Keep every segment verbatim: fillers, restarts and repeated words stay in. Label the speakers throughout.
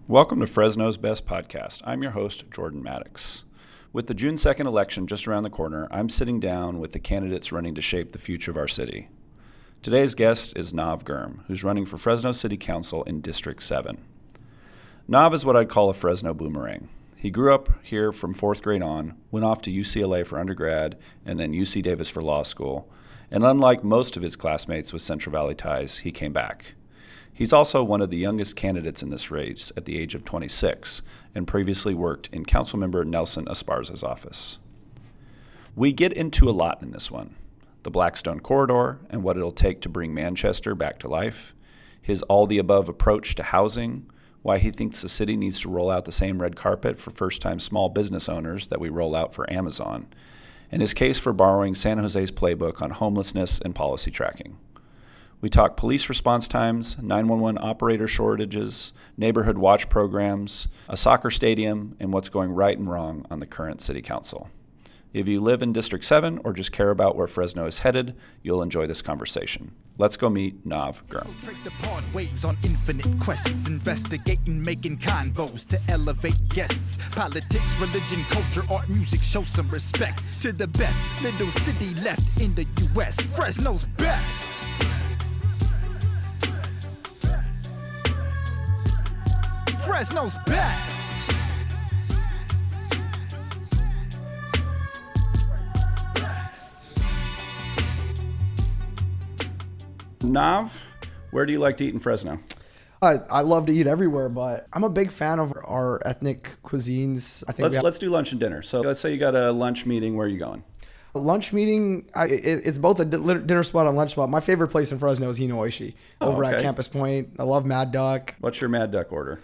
Speaker 1: Welcome to Fresno's Best Podcast. I'm your host, Jordan Maddox. With the June second election just around the corner, I'm sitting down with the candidates running to shape the future of our city. Today's guest is Nav Gurm, who's running for Fresno City Council in District seven. Nav is what I'd call a Fresno boomerang. He grew up here from fourth grade on, went off to U C L A for undergrad, and then U C Davis for law school. And unlike most of his classmates with Central Valley ties, he came back. He's also one of the youngest candidates in this race at the age of twenty-six and previously worked in Councilmember Nelson Esparza's office. We get into a lot in this one. The Blackstone Corridor and what it'll take to bring Manchester back to life, his all-the-above approach to housing, why he thinks the city needs to roll out the same red carpet for first-time small business owners that we roll out for Amazon, and his case for borrowing San Jose's playbook on homelessness and policy tracking. We talk police response times, nine one one operator shortages, neighborhood watch programs, a soccer stadium, and what's going right and wrong on the current city council. If you live in District seven or just care about where Fresno is headed, you'll enjoy this conversation. Let's go meet Nav Gurm.
Speaker 2: Waves on infinite quests, investigating, making convos to elevate guests. Politics, religion, culture, art, music, show some respect to the best little city left in the U S Fresno's best. Fresno's best.
Speaker 1: Nav, where do you like to eat in Fresno?
Speaker 3: I, I love to eat everywhere, but I'm a big fan of our ethnic cuisines. I think
Speaker 1: Let's
Speaker 3: we have-
Speaker 1: let's do lunch and dinner. So let's say you got a lunch meeting. Where are you going?
Speaker 3: lunch meeting. I, it, it's both a di- dinner spot and lunch spot. My favorite place in Fresno is Hino Oishi
Speaker 1: Oh,
Speaker 3: over
Speaker 1: okay.
Speaker 3: at Campus Point. I love Mad Duck.
Speaker 1: What's your Mad Duck order?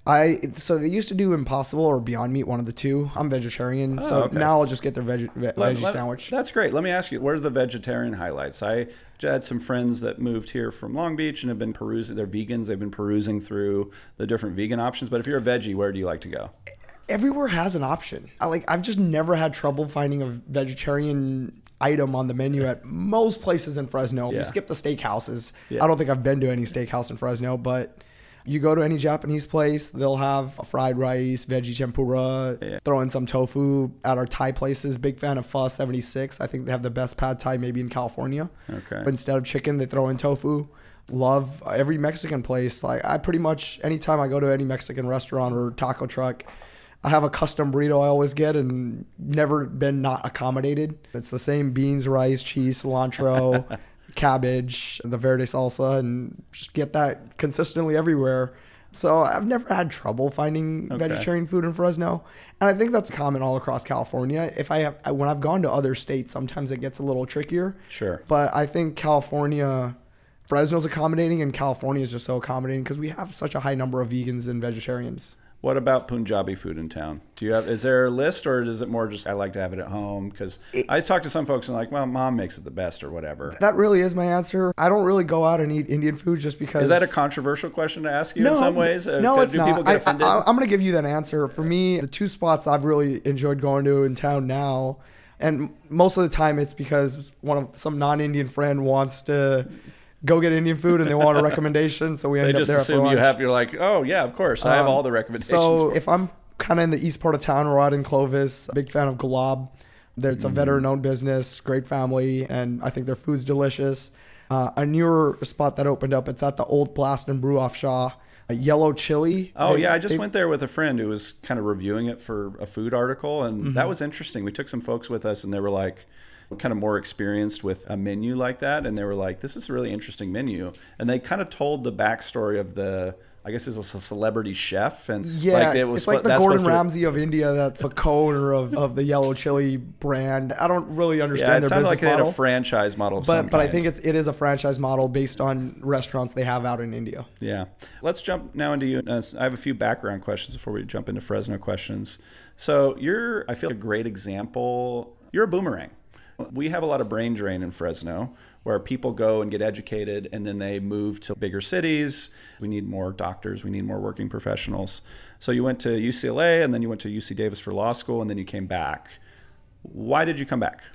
Speaker 3: I so they used to do Impossible or Beyond Meat, one of the two. I'm vegetarian,
Speaker 1: Oh,
Speaker 3: so
Speaker 1: okay.
Speaker 3: now I'll just get their veg, ve-
Speaker 1: Let-
Speaker 3: veggie
Speaker 1: let-
Speaker 3: sandwich.
Speaker 1: That's great. Let me ask you, what are the vegetarian highlights? I had some friends that moved here from Long Beach and have been perusing. They're vegans. They've been perusing through the different vegan options. But if you're a veggie, where do you like to go?
Speaker 3: Everywhere has an option. I like I've just never had trouble finding a vegetarian item on the menu at most places in Fresno.
Speaker 1: Yeah.
Speaker 3: You skip the steakhouses.
Speaker 1: Yeah.
Speaker 3: I don't think I've been to any steakhouse in Fresno, but you go to any Japanese place, they'll have a fried rice, veggie tempura,
Speaker 1: Yeah.
Speaker 3: throw in some tofu. At our Thai places, big fan of Pho seventy-six. I think they have the best pad Thai maybe in California.
Speaker 1: Okay.
Speaker 3: But instead of chicken, they throw in tofu. Love every Mexican place. Like I pretty much, anytime I go to any Mexican restaurant or taco truck, I have a custom burrito I always get and never been not accommodated. It's the same beans, rice, cheese, cilantro, cabbage, the verde salsa, and just get that consistently everywhere. So I've never had trouble finding
Speaker 1: Okay.
Speaker 3: vegetarian food in Fresno. And I think that's common all across California. If I have, when I've gone to other states, sometimes it gets a little trickier.
Speaker 1: Sure.
Speaker 3: But I think California, Fresno's accommodating, and California is just so accommodating because we have such a high number of vegans and vegetarians.
Speaker 1: What about Punjabi food in town? Do you have? Is there a list, or is it more just I like to have it at home? Because I talk to some folks and like, well, mom makes it the best, or whatever.
Speaker 3: That really is my answer. I don't really go out and eat Indian food just because.
Speaker 1: Is that a controversial question to ask you
Speaker 3: no,
Speaker 1: in some ways? Uh,
Speaker 3: No,
Speaker 1: do
Speaker 3: it's
Speaker 1: people
Speaker 3: not.
Speaker 1: get
Speaker 3: I,
Speaker 1: offended?
Speaker 3: I, I'm going to give you that answer. For me, the two spots I've really enjoyed going to in town now, and most of the time it's because one of some non-Indian friend wants to go get Indian food and they want a recommendation, so we end
Speaker 1: they
Speaker 3: up
Speaker 1: just
Speaker 3: there for
Speaker 1: assume
Speaker 3: lunch.
Speaker 1: you have. You're like, oh yeah, of course, I have
Speaker 3: Um,
Speaker 1: all the recommendations.
Speaker 3: So
Speaker 1: for
Speaker 3: if I'm kind of in the east part of town or out in Clovis, big fan of Gulab. There, It's a
Speaker 1: Mm-hmm.
Speaker 3: veteran-owned business, great family, and I think their food's delicious. Uh, a newer spot that opened up, it's at the Old Blast and Brew off Shaw. A yellow chili.
Speaker 1: Oh
Speaker 3: They-
Speaker 1: yeah, I just
Speaker 3: they-
Speaker 1: went there with a friend who was kind of reviewing it for a food article, and
Speaker 3: Mm-hmm.
Speaker 1: that was interesting. We took some folks with us, and they were like, kind of more experienced with a menu like that, and they were like, "This is a really interesting menu," and they kind of told the backstory of the. I guess it's a celebrity chef, and
Speaker 3: Yeah,
Speaker 1: like it was
Speaker 3: it's like
Speaker 1: spo-
Speaker 3: the
Speaker 1: that's
Speaker 3: Gordon
Speaker 1: supposed to-
Speaker 3: Ramsay of India. That's the co-owner of, of the yellow chili brand. I don't really
Speaker 1: Yeah,
Speaker 3: understand
Speaker 1: it
Speaker 3: their
Speaker 1: sounded
Speaker 3: business
Speaker 1: like they had
Speaker 3: model,
Speaker 1: a franchise model of some
Speaker 3: but but I
Speaker 1: kind.
Speaker 3: think it's, it is a franchise model based on restaurants they have out in India.
Speaker 1: Yeah. Let's jump now into you. Uh, I have a few background questions before we jump into Fresno questions. So you're, I feel, a great example. You're a boomerang. We have a lot of brain drain in Fresno where people go and get educated and then they move to bigger cities. We need more doctors. We need more working professionals. So you went to U C L A and then you went to U C Davis for law school and then you came back. Why did you come back?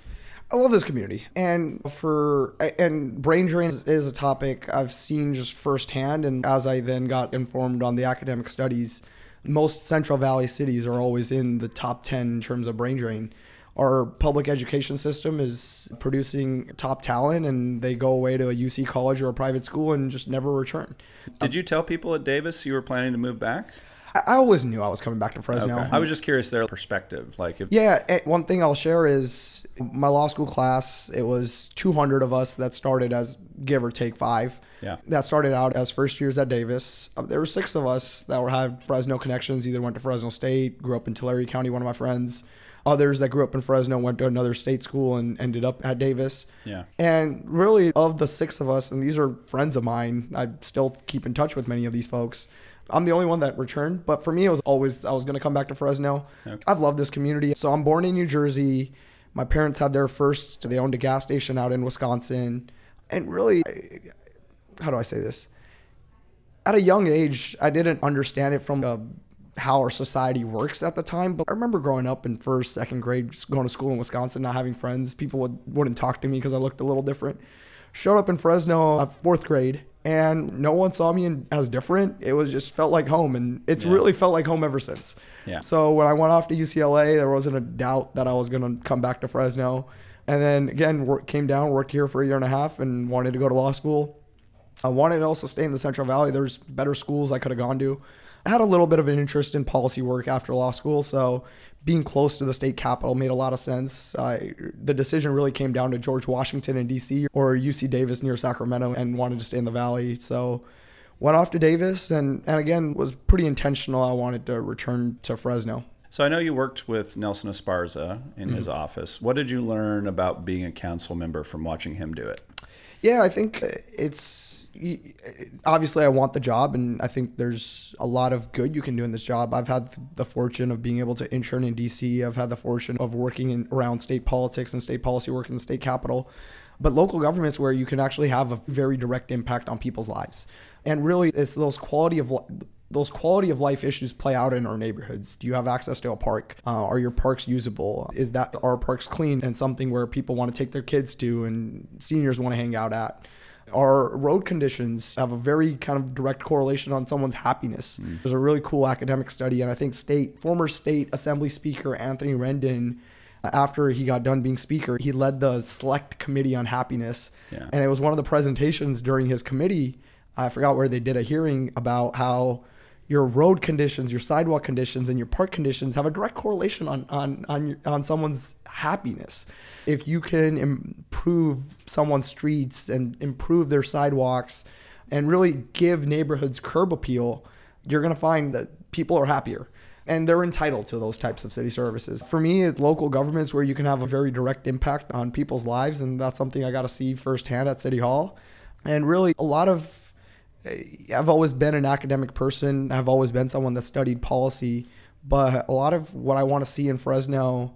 Speaker 3: I love this community, and for and brain drain is, is a topic I've seen just firsthand. And as I then got informed on the academic studies, most Central Valley cities are always in the top ten in terms of brain drain. Our public education system is producing top talent, and they go away to a U C college or a private school and just never return.
Speaker 1: Did you tell people at Davis you were planning to move back?
Speaker 3: I always knew I was coming back to Fresno.
Speaker 1: Okay. I was just curious their perspective. Like, if
Speaker 3: yeah, one thing I'll share is my law school class, it was two hundred of us that started as give or take five.
Speaker 1: Yeah.
Speaker 3: That started out as first years at Davis. There were six of us that were have Fresno connections, either went to Fresno State, grew up in Tulare County, one of my friends. Others that grew up in Fresno went to another state school and ended up at Davis.
Speaker 1: Yeah.
Speaker 3: And really, of the six of us, and these are friends of mine, I still keep in touch with many of these folks. I'm the only one that returned, but for me, it was always, I was going to come back to Fresno. Okay. I've loved this community. So I'm born in New Jersey. My parents had their first, they owned a gas station out in Wisconsin. And really, how do I say this? At a young age, I didn't understand it from a how our society works at the time. But I remember growing up in first, second grade, just going to school in Wisconsin, not having friends. People would, wouldn't talk to me because I looked a little different. Showed up in Fresno at fourth grade, and no one saw me in, as different. It was just felt like home, and it's yeah. really felt like home ever since.
Speaker 1: Yeah.
Speaker 3: So when I went off to U C L A, there wasn't a doubt that I was going to come back to Fresno. And then again, work, came down, worked here for a year and a half, and wanted to go to law school. I wanted to also stay in the Central Valley. There's better schools I could have gone to. I had a little bit of an interest in policy work after law school, so being close to the state capitol made a lot of sense. Uh, the decision really came down to George Washington in D C or U C Davis near Sacramento, and wanted to stay in the Valley. So went off to Davis, and, and again, was pretty intentional. I wanted to return to Fresno.
Speaker 1: So I know you worked with Nelson Esparza in mm-hmm. his office. What did you learn about being a council member from watching him do it?
Speaker 3: Yeah, I think it's... obviously I want the job, and I think there's a lot of good you can do in this job. I've had the fortune of being able to intern in D C. I've had the fortune of working in, around state politics and state policy work in the state capitol, but local governments where you can actually have a very direct impact on people's lives. And really, it's those quality of those quality of life issues play out in our neighborhoods. Do you have access to a park? Uh, are your parks usable? Is that are parks clean and something where people want to take their kids to and seniors want to hang out at? Our road conditions have a very kind of direct correlation on someone's happiness. Mm. There's a really cool academic study, and I think state former state assembly speaker Anthony Rendon, after he got done being speaker, he led the select committee on happiness. Yeah. And it was one of the presentations during his committee. I forgot where they did a hearing about how your road conditions, your sidewalk conditions, and your park conditions have a direct correlation on on on, on someone's happiness. If you can improve someone's streets and improve their sidewalks and really give neighborhoods curb appeal, you're going to find that people are happier, and they're entitled to those types of city services. For me, it's local governments where you can have a very direct impact on people's lives, and that's something I got to see firsthand at City Hall. And really, a lot of I've always been an academic person. I've always been someone that studied policy, but a lot of what I want to see in Fresno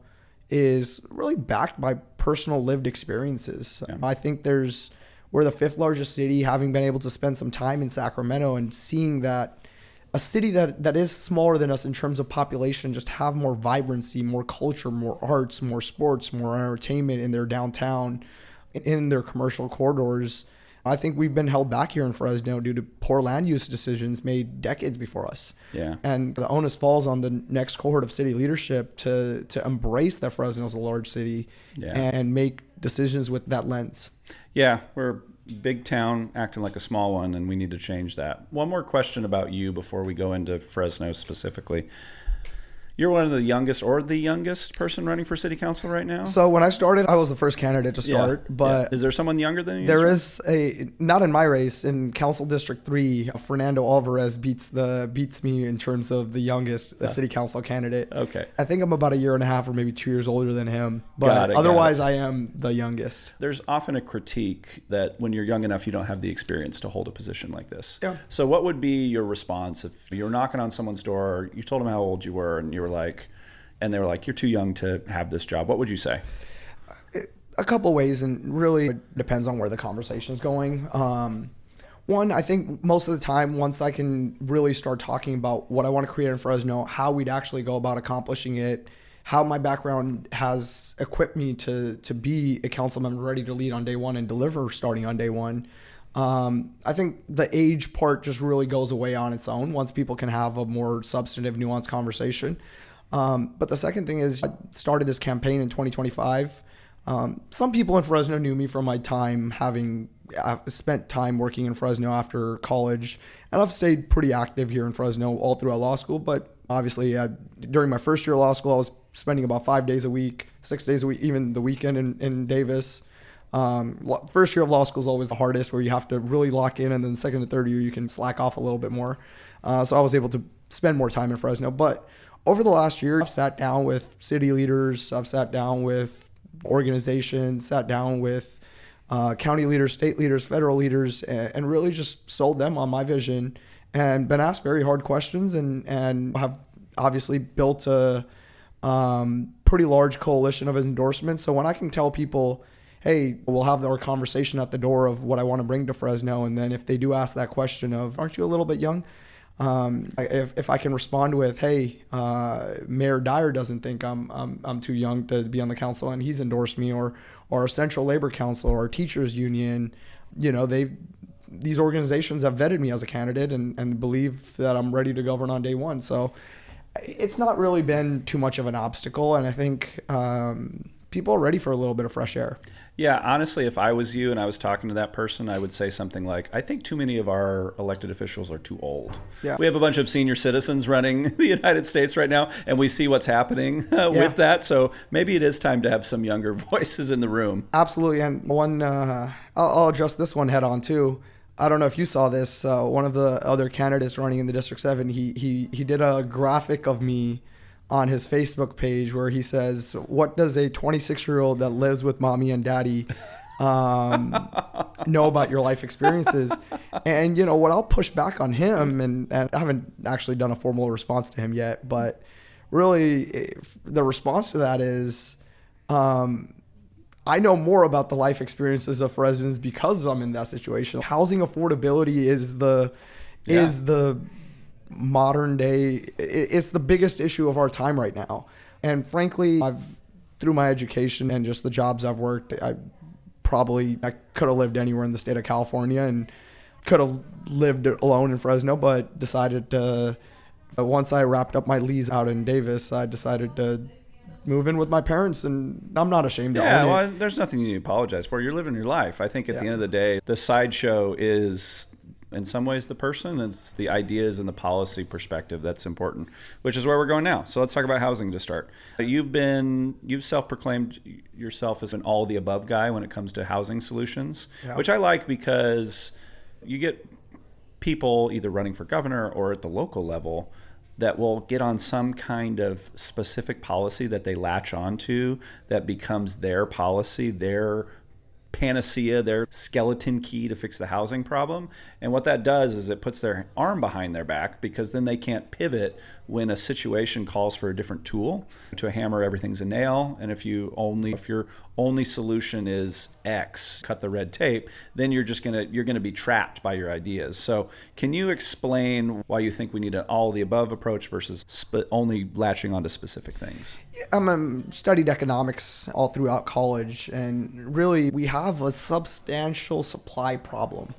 Speaker 3: is really backed by personal lived experiences. Yeah. I think there's, we're the fifth largest city, having been able to spend some time in Sacramento and seeing that a city that, that is smaller than us in terms of population just have more vibrancy, more culture, more arts, more sports, more entertainment in their downtown, in their commercial corridors. I think we've been held back here in Fresno due to poor land use decisions made decades before us.
Speaker 1: Yeah.
Speaker 3: And the onus falls on the next cohort of city leadership to to embrace that Fresno's a large city yeah. and make decisions with that lens.
Speaker 1: Yeah, we're a big town acting like a small one, and we need to change that. One more question about you before we go into Fresno specifically. You're one of the youngest or the youngest person running for city council right now?
Speaker 3: So when I started, I was the first candidate to start.
Speaker 1: Yeah.
Speaker 3: But
Speaker 1: yeah. Is there someone younger than you?
Speaker 3: There is a, not in my race, in Council District three, Fernando Alvarez beats the beats me in terms of the youngest yeah. city council candidate.
Speaker 1: Okay.
Speaker 3: I think I'm about a year and a half or maybe two years older than him. But
Speaker 1: got it,
Speaker 3: otherwise,
Speaker 1: got it.
Speaker 3: I am the youngest.
Speaker 1: There's often a critique that when you're young enough, you don't have the experience to hold a position like this.
Speaker 3: Yeah.
Speaker 1: So what would be your response if you're knocking on someone's door, you told them how old you were, and you were like, and they were like, you're too young to have this job? What would you say?
Speaker 3: A couple ways, and really it depends on where the conversation is going. Um, one, I think most of the time, once I can really start talking about what I want to create in Fresno, how we'd actually go about accomplishing it, how my background has equipped me to to be a council member ready to lead on day one and deliver starting on day one. Um, I think the age part just really goes away on its own once people can have a more substantive, nuanced conversation. Um, but the second thing is I started this campaign in twenty twenty-five. Um, some people in Fresno knew me from my time having I've spent time working in Fresno after college, and I've stayed pretty active here in Fresno all throughout law school. But obviously, I, during my first year of law school, I was spending about five days a week, six days a week, even the weekend in, in Davis. Um, first year of law school is always the hardest, where you have to really lock in, and then second and third year you can slack off a little bit more. Uh, so I was able to spend more time in Fresno. But over the last year, I've sat down with city leaders, I've sat down with organizations, sat down with uh, county leaders, state leaders, federal leaders, and, and really just sold them on my vision and been asked very hard questions, and, and have obviously built a um, pretty large coalition of endorsements. So when I can tell people, hey, we'll have our conversation at the door of what I want to bring to Fresno, and then if they do ask that question of, aren't you a little bit young? Um, if, if I can respond with, hey, uh, Mayor Dyer doesn't think I'm, I'm I'm too young to be on the council, and he's endorsed me, or or our Central Labor Council or our teachers union, you know, they these organizations have vetted me as a candidate and, and believe that I'm ready to govern on day one. So it's not really been too much of an obstacle, and I think um, people are ready for a little bit of fresh air.
Speaker 1: Yeah, honestly, if I was you and I was talking to that person, I would say something like, I think too many of our elected officials are too old. Yeah. We have a bunch of senior citizens running the United States right now, and we see what's happening uh, yeah. with that. So maybe it is time to have some younger voices in the room.
Speaker 3: Absolutely. And one, uh, I'll, I'll address this one head on too. I don't know if you saw this. Uh, one of the other candidates running in the District seven, he he he did a graphic of me on his Facebook page where he says, what does a twenty-six-year-old that lives with mommy and daddy um, know about your life experiences? And, you know, what I'll push back on him, and, and I haven't actually done a formal response to him yet, but really the response to that is, um, I know more about the life experiences of residents because I'm in that situation. Housing affordability is the yeah. is the modern day, it's the biggest issue of our time right now. And frankly, I've through my education and just the jobs I've worked, I probably I could have lived anywhere in the state of California and could have lived alone in Fresno, but decided to once I wrapped up my lease out in Davis, I decided to move in with my parents, and I'm not ashamed to
Speaker 1: yeah,
Speaker 3: own
Speaker 1: well,
Speaker 3: it.
Speaker 1: There's nothing you need to apologize for. You're living your life. I think at
Speaker 3: yeah.
Speaker 1: the end of the day, the sideshow is in some ways the person. It's the ideas and the policy perspective that's important, which is where we're going now. So let's talk about housing to start. You've been, you've self-proclaimed yourself as an all the above guy when it comes to housing solutions, yeah. which I like because you get people either running for governor or at the local level that will get on some kind of specific policy that they latch onto that becomes their policy, their panacea, their skeleton key to fix the housing problem. And what that does is it puts their arm behind their back, because then they can't pivot when a situation calls for a different tool. To hammer, everything's a nail. And if you only if your only solution is X, cut the red tape, then you're just gonna you're gonna be trapped by your ideas. So can you explain why you think we need an all of the above approach versus sp- only latching onto specific things?
Speaker 3: I um, studied economics all throughout college, and really we have a substantial supply problem.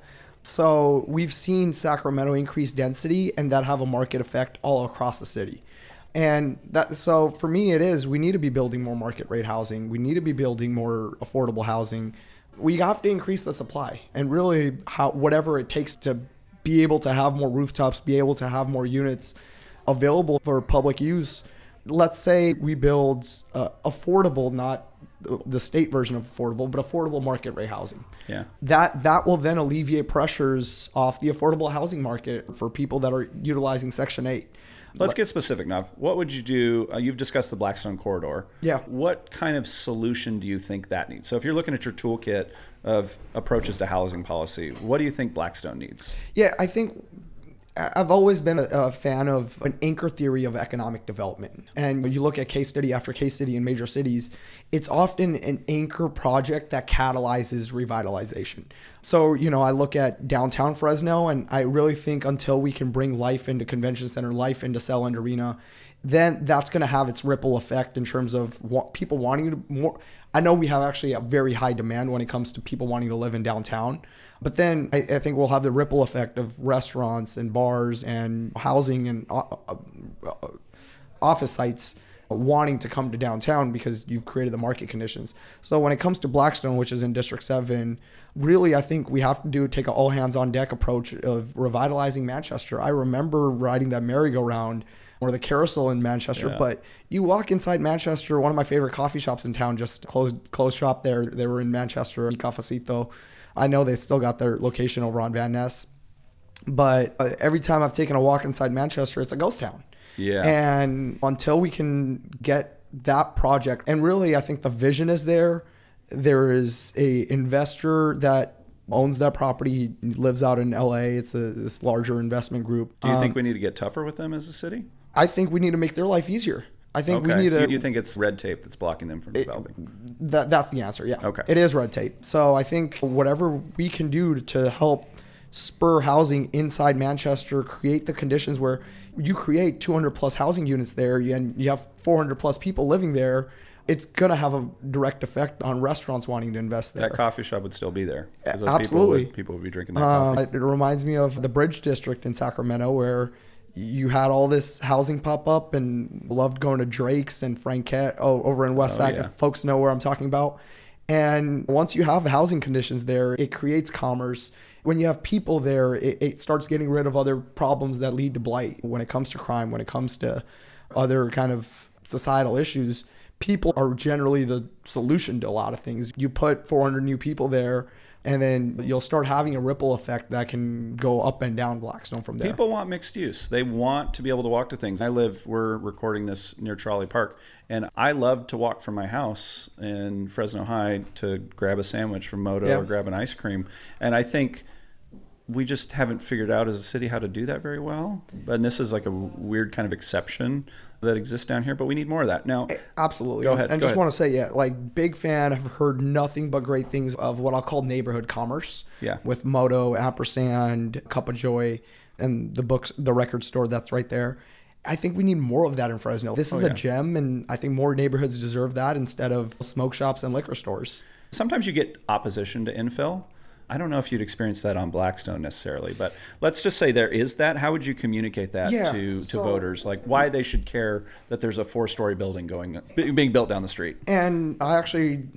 Speaker 3: So we've seen Sacramento increase density and that have a market effect all across the city. And that, so for me, it is, we need to be building more market rate housing. We need to be building more affordable housing. We have to increase the supply, and really how, whatever it takes to be able to have more rooftops, be able to have more units available for public use. Let's say we build uh, affordable, not the state version of affordable, but affordable market rate housing.
Speaker 1: Yeah.
Speaker 3: That that will then alleviate pressures off the affordable housing market for people that are utilizing Section eight.
Speaker 1: Let's get specific now. What would you do? Uh, you've discussed the Blackstone corridor.
Speaker 3: Yeah.
Speaker 1: What kind of solution do you think that needs? So if you're looking at your toolkit of approaches to housing policy, what do you think Blackstone needs?
Speaker 3: Yeah, I think I've always been a, a fan of an anchor theory of economic development. And when you look at case study after case study in major cities, it's often an anchor project that catalyzes revitalization. So, you know, I look at downtown Fresno, and I really think until we can bring life into Convention Center, life into Selland Arena, then that's going to have its ripple effect in terms of what people wanting to more. I know we have actually a very high demand when it comes to people wanting to live in downtown, but then I, I think we'll have the ripple effect of restaurants and bars and housing and uh, uh, office sites wanting to come to downtown because you've created the market conditions. So when it comes to Blackstone, which is in District seven, really I think we have to do take an all hands on deck approach of revitalizing Manchester. I remember riding that merry-go-round or the carousel in Manchester,
Speaker 1: yeah.
Speaker 3: but you walk inside Manchester, one of my favorite coffee shops in town just closed closed shop there. They were in Manchester, Cafecito. I know they still got their location over on Van Ness, but uh, every time I've taken a walk inside Manchester, it's a ghost town.
Speaker 1: Yeah.
Speaker 3: And until we can get that project, and really I think the vision is there. There is a investor that owns that property. He lives out in L A. It's a this larger investment group.
Speaker 1: Do you
Speaker 3: um,
Speaker 1: think we need to get tougher with them as a city?
Speaker 3: I think we need to make their life easier. I think
Speaker 1: okay.
Speaker 3: we need to.
Speaker 1: Do you think it's red tape that's blocking them from developing?
Speaker 3: It, that that's the answer. Yeah.
Speaker 1: Okay.
Speaker 3: It is red tape. So I think whatever we can do to help spur housing inside Manchester, create the conditions where you create two hundred plus housing units there, and you have four hundred plus people living there, it's going to have a direct effect on restaurants wanting to invest there.
Speaker 1: That coffee shop would still be there. 'Cause those
Speaker 3: Absolutely.
Speaker 1: People would, people would be drinking that
Speaker 3: Um,
Speaker 1: coffee.
Speaker 3: it reminds me of the Bridge District in Sacramento, where you had all this housing pop up, and loved going to Drake's and Franquette oh, over in West
Speaker 1: Oh,
Speaker 3: Sac,
Speaker 1: yeah.
Speaker 3: if folks know where I'm talking about. And once you have housing conditions there, it creates commerce. When you have people there, it, it starts getting rid of other problems that lead to blight. When it comes to crime, when it comes to other kind of societal issues, people are generally the solution to a lot of things. You put four hundred new people there, and then you'll start having a ripple effect that can go up and down Blackstone from there.
Speaker 1: People want mixed use. They want to be able to walk to things. I live, we're recording this near Trolley Park, and I love to walk from my house in Fresno High to grab a sandwich from Moto
Speaker 3: Yeah.
Speaker 1: or grab an ice cream. And I think we just haven't figured out as a city how to do that very well. And this is like a weird kind of exception that exists down here, but we need more of that. Now,
Speaker 3: Absolutely.
Speaker 1: Go ahead,
Speaker 3: And
Speaker 1: go
Speaker 3: just
Speaker 1: ahead.
Speaker 3: want to say, yeah, like big fan. I've heard nothing but great things of what I'll call neighborhood commerce.
Speaker 1: Yeah.
Speaker 3: With Moto, Ampersand, Cup of Joy, and the books, the record store that's right there. I think we need more of that in Fresno. This is
Speaker 1: Oh,
Speaker 3: a
Speaker 1: yeah.
Speaker 3: gem, and I think more neighborhoods deserve that instead of smoke shops and liquor stores.
Speaker 1: sometimes you get opposition to infill. I don't know if you'd experience that on Blackstone necessarily, but let's just say there is that. How would you communicate that
Speaker 3: Yeah,
Speaker 1: to, to
Speaker 3: so-
Speaker 1: voters? Like why they should care that there's a four-story building going being built down the street?
Speaker 3: And I actually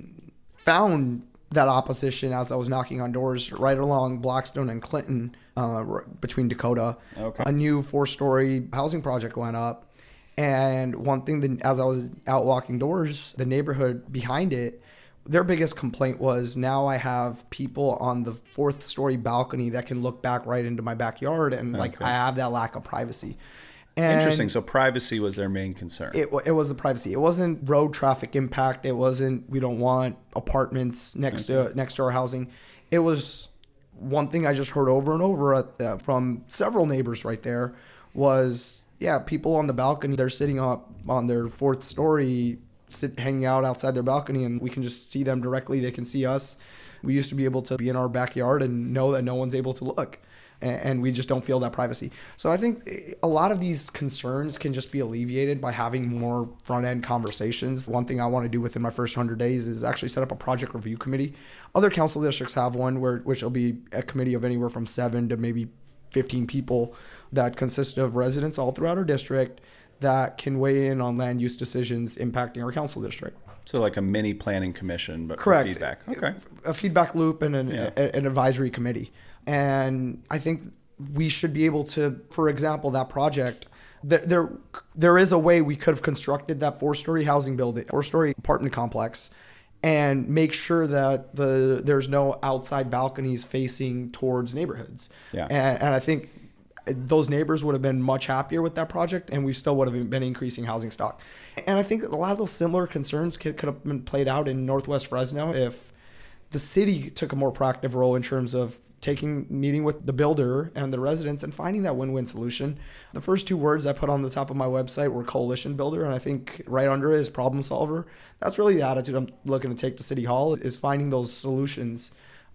Speaker 3: found that opposition as I was knocking on doors right along Blackstone and Clinton, uh, r- between Dakota.
Speaker 1: Okay.
Speaker 3: A new four-story housing project went up, and one thing that as I was out walking doors, the neighborhood behind it, their biggest complaint was, now I have people on the fourth story balcony that can look back right into my backyard, and like
Speaker 1: Okay.
Speaker 3: I have that lack of privacy. And
Speaker 1: Interesting. So privacy was their main concern.
Speaker 3: It, wa- it was the privacy. It wasn't road traffic impact. It wasn't, we don't want apartments next to next to our housing. It was one thing I just heard over and over at, uh, from several neighbors right there was, yeah, people on the balcony, they're sitting up on their fourth story, sit, hanging out outside their balcony, and we can just see them directly. They can see us. We used to be able to be in our backyard and know that no one's able to look, and, and we just don't feel that privacy. So I think a lot of these concerns can just be alleviated by having more front-end conversations. One thing I want to do within my first one hundred days is actually set up a project review committee. Other council districts have one, where which will be a committee of anywhere from seven to maybe fifteen people that consist of residents all throughout our district that can weigh in on land use decisions impacting our council district.
Speaker 1: So like a mini planning commission, but
Speaker 3: Correct.
Speaker 1: for feedback. Okay.
Speaker 3: A feedback loop and an,
Speaker 1: Yeah.
Speaker 3: a, an advisory committee. And I think we should be able to, for example, that project, there, there, there is a way we could have constructed that four-story housing building, four-story apartment complex, and make sure that the there's no outside balconies facing towards neighborhoods.
Speaker 1: Yeah.
Speaker 3: And, and I think those neighbors would have been much happier with that project, and we still would have been increasing housing stock. And I think a lot of those similar concerns could, could have been played out in Northwest Fresno if the city took a more proactive role in terms of taking meeting with the builder and the residents and finding that win-win solution. The first two words I put on the top of my website were coalition builder, and I think right under it is problem solver. That's really the attitude I'm looking to take to City Hall, is finding those solutions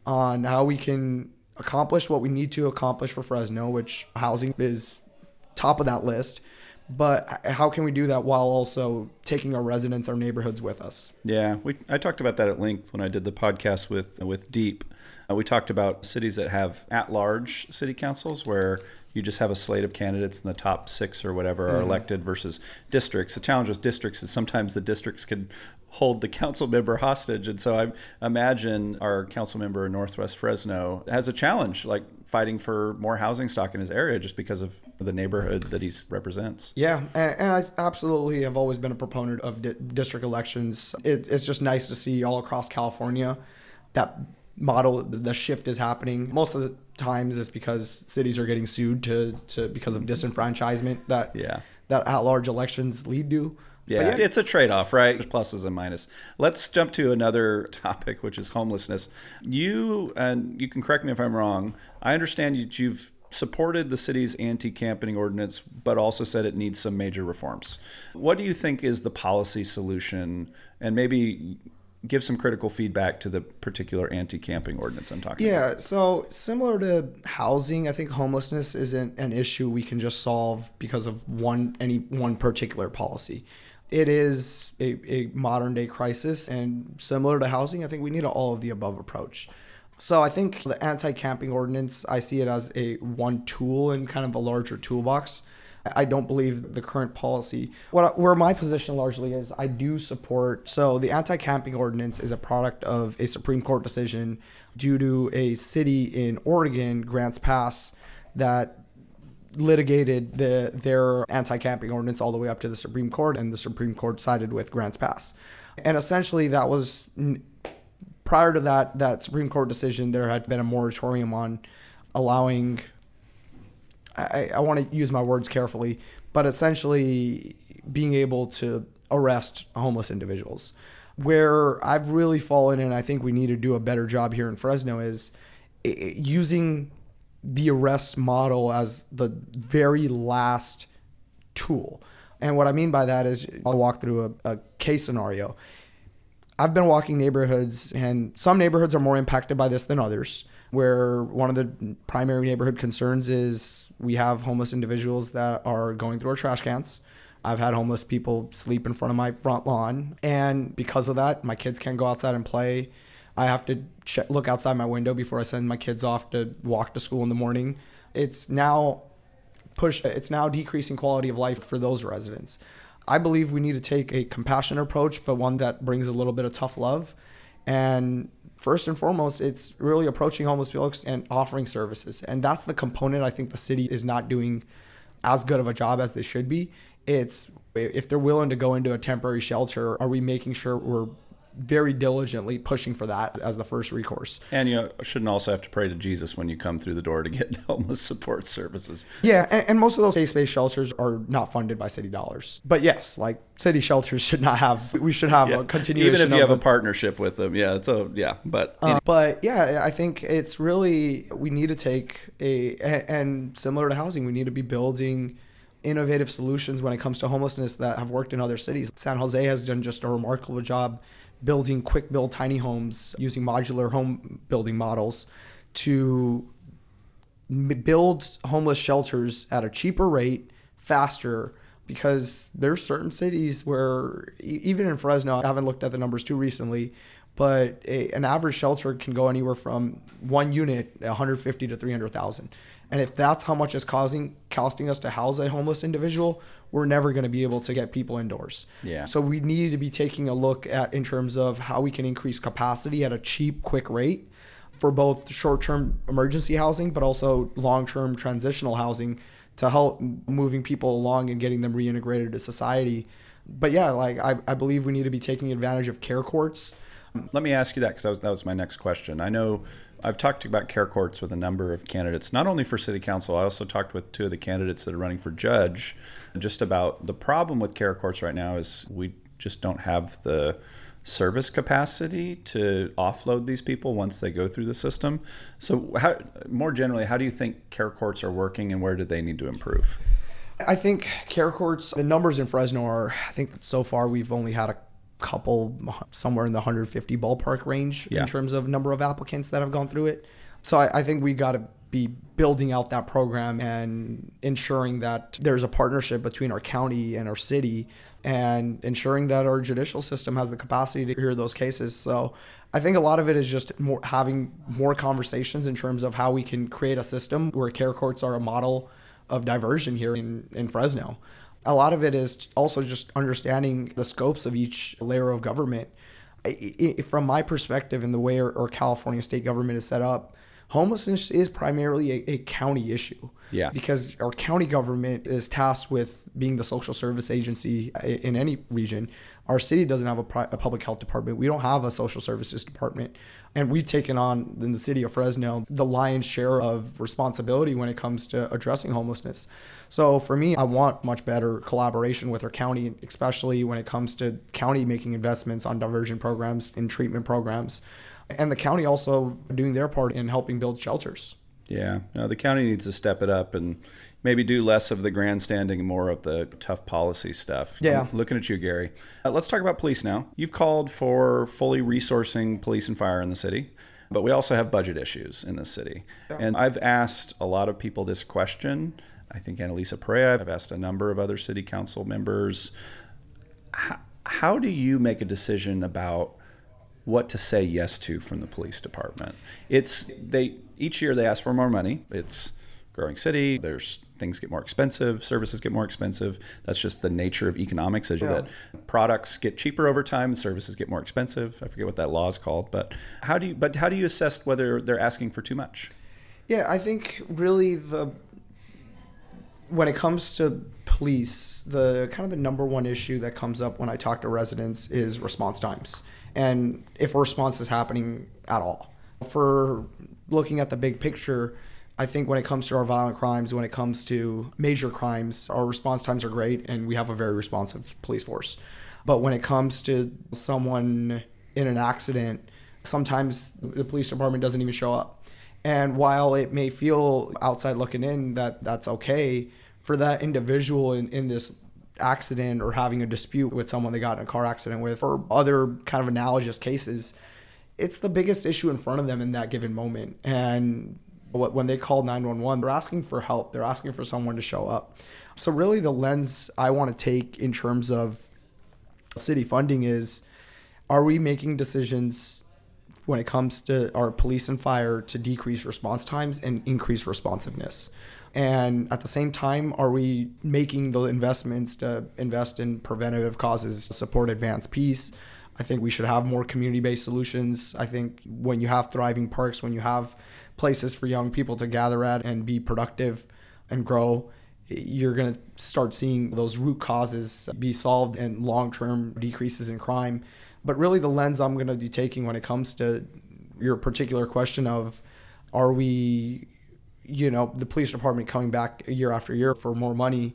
Speaker 3: on how we can accomplish what we need to accomplish for Fresno, which housing is top of that list. But how can we do that while also taking our residents, our neighborhoods with us?
Speaker 1: Yeah, we I talked about that at length when I did the podcast with with Deep. Uh, we talked about cities that have at-large city councils where you just have a slate of candidates and the top six or whatever are mm-hmm. elected versus districts. The challenge with districts is sometimes the districts can hold the council member hostage. And so I imagine our council member in Northwest Fresno has a challenge, like fighting for more housing stock in his area just because of the neighborhood that he represents.
Speaker 3: Yeah, and, and I absolutely have always been a proponent of di- district elections. It, it's just nice to see all across California that model, the shift is happening. Most of the times it's because cities are getting sued to, to because of disenfranchisement that
Speaker 1: yeah.
Speaker 3: that at-large elections lead to.
Speaker 1: Yeah, yeah, it's a trade-off, right? There's pluses and minuses. Let's jump to another topic, which is homelessness. You, and you can correct me if I'm wrong, I understand that you've supported the city's anti-camping ordinance, but also said it needs some major reforms. What do you think is the policy solution? And maybe give some critical feedback to the particular anti-camping ordinance I'm talking
Speaker 3: yeah,
Speaker 1: about.
Speaker 3: Yeah, so similar to housing, I think homelessness isn't an issue we can just solve because of one any one particular policy. It is a, a modern day crisis, and similar to housing, I think we need an all of the above approach. So I think the anti-camping ordinance, I see it as a one tool in kind of a larger toolbox. I don't believe the current policy, what where my position largely is, I do support. So the anti-camping ordinance is a product of a Supreme Court decision due to a city in Oregon, Grants Pass, that litigated the their anti-camping ordinance all the way up to the Supreme Court, and the Supreme Court sided with Grants Pass. And essentially that was, prior to that, that Supreme Court decision, there had been a moratorium on allowing, I, I want to use my words carefully, but essentially being able to arrest homeless individuals. Where I've really fallen, and I think we need to do a better job here in Fresno, is using the arrest model as the very last tool. And what I mean by that is, I'll walk through a, a case scenario. I've been walking neighborhoods, and some neighborhoods are more impacted by this than others, where one of the primary neighborhood concerns is we have homeless individuals that are going through our trash cans. I've had homeless people sleep in front of my front lawn, and because of that, my kids can't go outside and play. I have to check, look outside my window before I send my kids off to walk to school in the morning. It's now push. It's now decreasing quality of life for those residents. I believe we need to take a compassionate approach, but one that brings a little bit of tough love. And first and foremost, it's really approaching homeless folks and offering services. And that's the component I think the city is not doing as good of a job as they should be. It's, if they're willing to go into a temporary shelter, are we making sure we're very diligently pushing for that as the first recourse?
Speaker 1: And you shouldn't also have to pray to Jesus when you come through the door to get homeless support services.
Speaker 3: Yeah, and, and most of those faith-based shelters are not funded by city dollars. But yes, like city shelters should not have, we should have
Speaker 1: yeah.
Speaker 3: a continuation.
Speaker 1: Even if you have
Speaker 3: a,
Speaker 1: a partnership with them. Yeah, it's a, yeah, but.
Speaker 3: Uh, but yeah, I think it's really, we need to take a, and similar to housing, we need to be building innovative solutions when it comes to homelessness that have worked in other cities. San Jose has done just a remarkable job building quick build tiny homes using modular home building models to m- build homeless shelters at a cheaper rate, faster, because there's certain cities where, e- even in Fresno, I haven't looked at the numbers too recently, but a, an average shelter can go anywhere from one unit, one hundred fifty to three hundred thousand. And if that's how much it's causing, costing us to house a homeless individual, we're never going to be able to get people indoors.
Speaker 1: Yeah.
Speaker 3: So we need to be taking a look at, in terms of how we can increase capacity at a cheap, quick rate for both short-term emergency housing, but also long-term transitional housing to help moving people along and getting them reintegrated to society. But yeah, like I, I believe we need to be taking advantage of care courts.
Speaker 1: Let me ask you that, because that was, that was my next question. I know I've talked about care courts with a number of candidates, not only for city council. I also talked with two of the candidates that are running for judge, just about the problem with care courts right now is we just don't have the service capacity to offload these people once they go through the system. So how, more generally, how do you think care courts are working, and where do they need to improve?
Speaker 3: I think care courts, the numbers in Fresno are, I think so far we've only had a couple, somewhere in the one hundred fifty ballpark range
Speaker 1: yeah.
Speaker 3: in terms of number of applicants that have gone through it. So I, I think we got to be building out that program and ensuring that there's a partnership between our county and our city, and ensuring that our judicial system has the capacity to hear those cases. So I think a lot of it is just more having more conversations in terms of how we can create a system where care courts are a model of diversion here in, in Fresno. A lot of it is also just understanding the scopes of each layer of government. I, I, from my perspective and the way our, our California state government is set up, homelessness is primarily a, a county issue.
Speaker 1: Yeah.
Speaker 3: Because our county government is tasked with being the social service agency in any region. Our city doesn't have a, pri- a public health department. We don't have a social services department. And we've taken on, in the city of Fresno, the lion's share of responsibility when it comes to addressing homelessness. So for me, I want much better collaboration with our county, especially when it comes to county making investments on diversion programs and treatment programs. And the county also doing their part in helping build shelters.
Speaker 1: Yeah, no, the county needs to step it up and maybe do less of the grandstanding and more of the tough policy stuff.
Speaker 3: Yeah.
Speaker 1: I'm looking at you, Gary. Uh, let's talk about police now. You've called for fully resourcing police and fire in the city, but we also have budget issues in the city. Yeah. And I've asked a lot of people this question. I think Annalisa Perea, I've asked a number of other city council members. How, how do you make a decision about what to say yes to from the police department? It's they each year they ask for more money. It's growing city. There's things get more expensive. Services get more expensive. That's just the nature of economics. As you
Speaker 3: Yeah.
Speaker 1: that products get cheaper over time, and services get more expensive. I forget what that law is called. But how do you? But how do you assess whether they're asking for too much?
Speaker 3: Yeah, I think really the when it comes to police, the kind of the number one issue that comes up when I talk to residents is response times, and if a response is happening at all. For looking at the big picture, I think when it comes to our violent crimes, when it comes to major crimes, our response times are great and we have a very responsive police force. But when it comes to someone in an accident, sometimes the police department doesn't even show up. And while it may feel outside looking in that that's okay, for that individual in, in this accident or having a dispute with someone they got in a car accident with, or other kind of analogous cases, it's the biggest issue in front of them in that given moment. And when they call nine one one, they're asking for help. They're asking for someone to show up. So really the lens I want to take in terms of city funding is, are we making decisions when it comes to our police and fire to decrease response times and increase responsiveness? And at the same time, are we making the investments to invest in preventative causes, support advanced peace? I think we should have more community-based solutions. I think when you have thriving parks, when you have places for young people to gather at and be productive and grow, you're going to start seeing those root causes be solved and long-term decreases in crime. But really the lens I'm going to be taking when it comes to your particular question of, are we, you know, the police department coming back year after year for more money,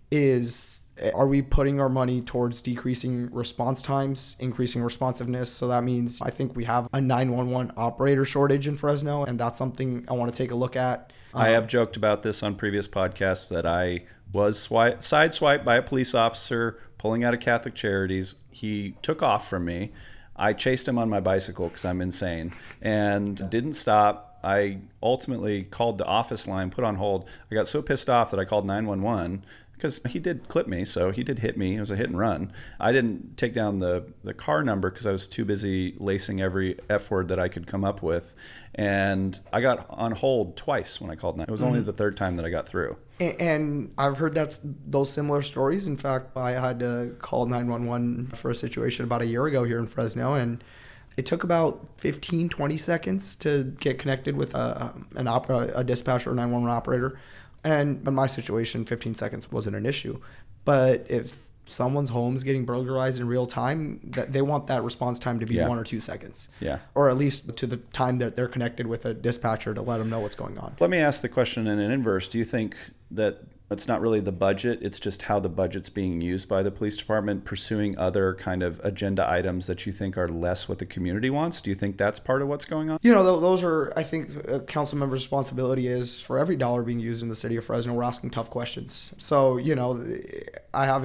Speaker 3: is, are we putting our money towards decreasing response times, increasing responsiveness? So that means I think we have a nine one one operator shortage in Fresno, and that's something I want to take a look at. Um,
Speaker 1: I have joked about this on previous podcasts that I was swipe, sideswiped by a police officer pulling out of Catholic Charities. He took off from me. I chased him on my bicycle because I'm insane and didn't stop. I ultimately called the office line, put on hold. I got so pissed off that I called nine one one. Because he did clip me, so he did hit me. It was a hit and run. I didn't take down the, the car number because I was too busy lacing every F word that I could come up with. And I got on hold twice when I called nine. It was only mm-hmm. the third time that I got through.
Speaker 3: And, and I've heard that's those similar stories. In fact, I had to call nine one one for a situation about a year ago here in Fresno, and it took about fifteen, twenty seconds to get connected with a, an op- a dispatcher or nine one one operator. And in my situation, fifteen seconds wasn't an issue. But if someone's home's getting burglarized in real time, that they want that response time to be
Speaker 1: yeah.
Speaker 3: one or two seconds.
Speaker 1: Yeah.
Speaker 3: Or at least to the time that they're connected with a dispatcher to let them know what's going on.
Speaker 1: Let me ask the question in an inverse. Do you think that it's not really the budget, it's just how the budget's being used by the police department, pursuing other kind of agenda items that you think are less what the community wants? Do you think that's part of what's going on?
Speaker 3: You know, those are, I think, a council member's responsibility is for every dollar being used in the city of Fresno, we're asking tough questions. So, you know, I haven't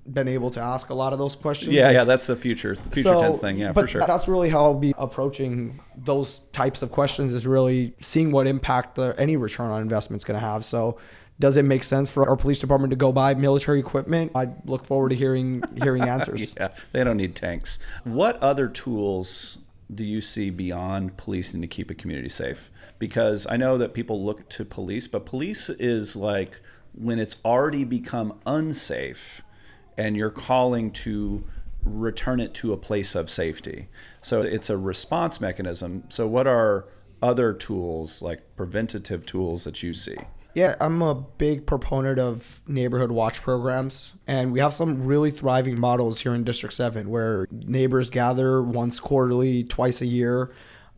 Speaker 3: been able to ask a lot of those questions.
Speaker 1: Yeah, yeah, that's the future future
Speaker 3: So,
Speaker 1: tense thing. Yeah,
Speaker 3: but
Speaker 1: for sure.
Speaker 3: That's really how I'll be approaching those types of questions, is really seeing what impact the, any return on investment is going to have. So does it make sense for our police department to go buy military equipment? I look forward to hearing hearing answers.
Speaker 1: Yeah, they don't need tanks. What other tools do you see beyond policing to keep a community safe? Because I know that people look to police, but police is like when it's already become unsafe and you're calling to return it to a place of safety. So it's a response mechanism. So what are other tools, like preventative tools, that you see?
Speaker 3: Yeah, I'm a big proponent of neighborhood watch programs, and we have some really thriving models here in District seven where neighbors gather once quarterly, twice a year,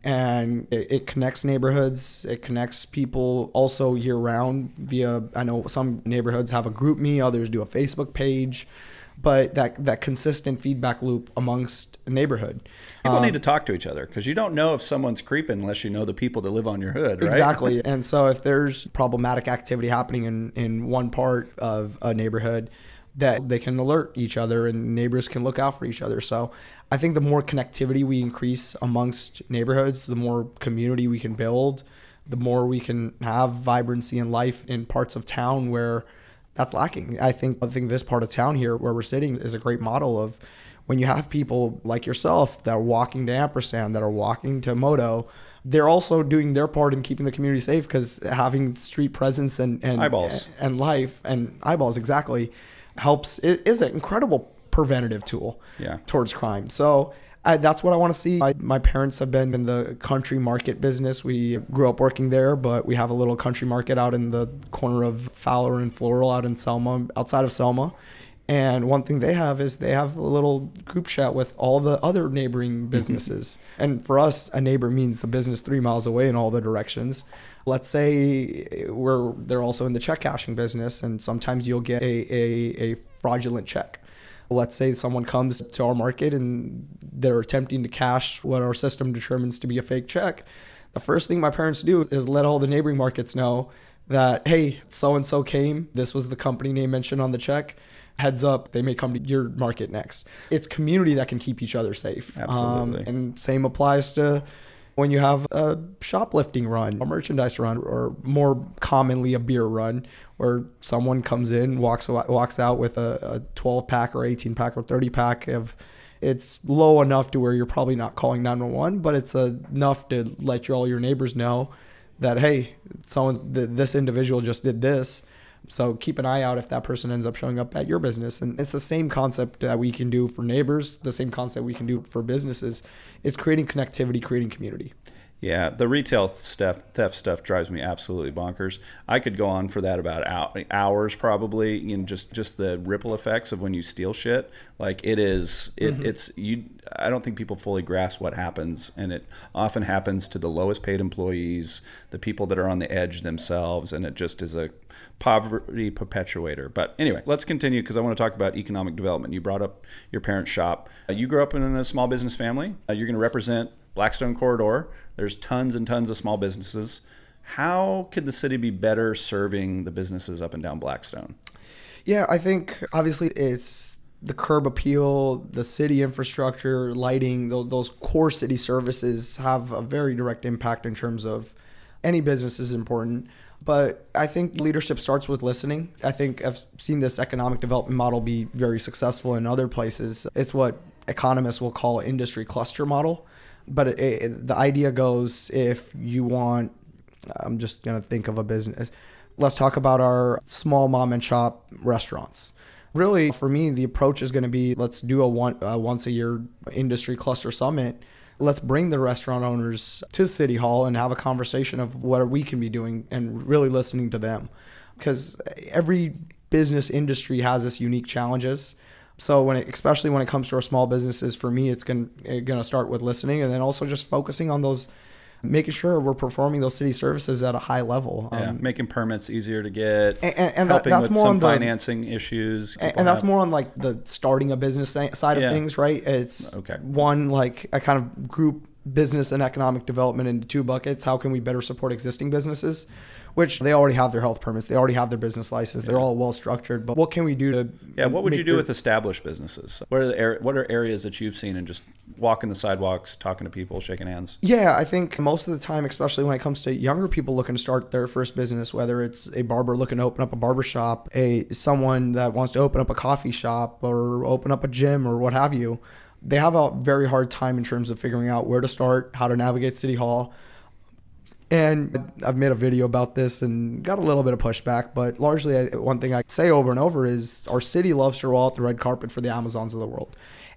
Speaker 3: and it, it connects neighborhoods. It connects people also year round via, I know some neighborhoods have a group me, others do a Facebook page, but that, that consistent feedback loop amongst a neighborhood.
Speaker 1: People
Speaker 3: Um,
Speaker 1: need to talk to each other because you don't know if someone's creeping unless you know the people that live on your hood, right?
Speaker 3: Exactly. And so if there's problematic activity happening in, in one part of a neighborhood, that they can alert each other and neighbors can look out for each other. So I think the more connectivity we increase amongst neighborhoods, the more community we can build, the more we can have vibrancy and life in parts of town where that's lacking. I think I think this part of town here where we're sitting is a great model of when you have people like yourself that are walking to Ampersand, that are walking to Moto, they're also doing their part in keeping the community safe, because having street presence and, and
Speaker 1: eyeballs
Speaker 3: and life and eyeballs exactly helps. It is an incredible preventative tool
Speaker 1: yeah.
Speaker 3: towards crime. So I, that's what I want to see. I, my parents have been in the country market business. We grew up working there, but we have a little country market out in the corner of Fowler and Floral out in Selma, outside of Selma. And one thing they have is they have a little group chat with all the other neighboring businesses. And for us, a neighbor means a business three miles away in all the directions. Let's say we're they're also in the check cashing business, and sometimes you'll get a, a, a fraudulent check. Let's say someone comes to our market and they're attempting to cash what our system determines to be a fake check. The first thing my parents do is let all the neighboring markets know that, hey, so-and-so came. This was the company name mentioned on the check. Heads up, they may come to your market next. It's community that can keep each other safe.
Speaker 1: Absolutely.
Speaker 3: Um, and same applies to when you have a shoplifting run, a merchandise run, or more commonly a beer run, where someone comes in, walks walks out with a, a twelve pack or eighteen pack or thirty pack of, it's low enough to where you're probably not calling nine one one, but it's enough to let your, all your neighbors know that, hey, someone, th- this individual just did this. So keep an eye out if that person ends up showing up at your business. And it's the same concept that we can do for neighbors, the same concept we can do for businesses, is creating connectivity, creating community.
Speaker 1: Yeah, the retail stuff, theft stuff drives me absolutely bonkers. I could go on for that about hours probably, you know, just, just the ripple effects of when you steal shit. Like it is, it, mm-hmm. it's, you. I don't think people fully grasp what happens, and it often happens to the lowest paid employees, the people that are on the edge themselves, and it just is a poverty perpetuator. But anyway, let's continue because I want to talk about economic development. You brought up your parents' shop. Uh, you grew up in a small business family. Uh, you're going to represent Blackstone Corridor. There's tons and tons of small businesses. How could the city be better serving the businesses up and down Blackstone?
Speaker 3: Yeah, I think obviously it's the curb appeal, the city infrastructure, lighting, those, those core city services have a very direct impact in terms of any business is important. But I think leadership starts with listening. I think I've seen this economic development model be very successful in other places. It's what economists will call industry cluster model. But it, it, the idea goes, if you want, I'm just going to think of a business. Let's talk about our small mom and shop restaurants. Really, for me, the approach is going to be, let's do a one a once a year industry cluster summit. Let's bring the restaurant owners to City Hall and have a conversation of what we can be doing and really listening to them. Because every business industry has its unique challenges. So when it, especially when it comes to our small businesses, for me, it's going to start with listening, and then also just focusing on those, making sure we're performing those city services at a high level.
Speaker 1: Yeah,
Speaker 3: um,
Speaker 1: making permits easier to get,
Speaker 3: and, and
Speaker 1: helping
Speaker 3: that, that's
Speaker 1: with
Speaker 3: more
Speaker 1: some
Speaker 3: on the,
Speaker 1: financing issues.
Speaker 3: And, and that's more on like the starting a business side of
Speaker 1: Yeah.
Speaker 3: things, right? It's
Speaker 1: Okay.
Speaker 3: one, like I kind of group business and economic development into two buckets. How can we better support existing businesses? which they already have their health permits. They already have their business license. They're all well structured. But what can we do to
Speaker 1: Yeah, what would
Speaker 3: make
Speaker 1: you do
Speaker 3: their-
Speaker 1: with established businesses? What are the ar- what are areas that you've seen and just walking the sidewalks, talking to people, shaking hands?
Speaker 3: Yeah, I think most of the time, especially when it comes to younger people looking to start their first business, whether it's a barber looking to open up a barber shop, a someone that wants to open up a coffee shop or open up a gym or what have you, they have a very hard time in terms of figuring out where to start, how to navigate City Hall. And I've made a video about this and got a little bit of pushback, but largely I, one thing I say over and over is our city loves to roll out the red carpet for the Amazons of the world.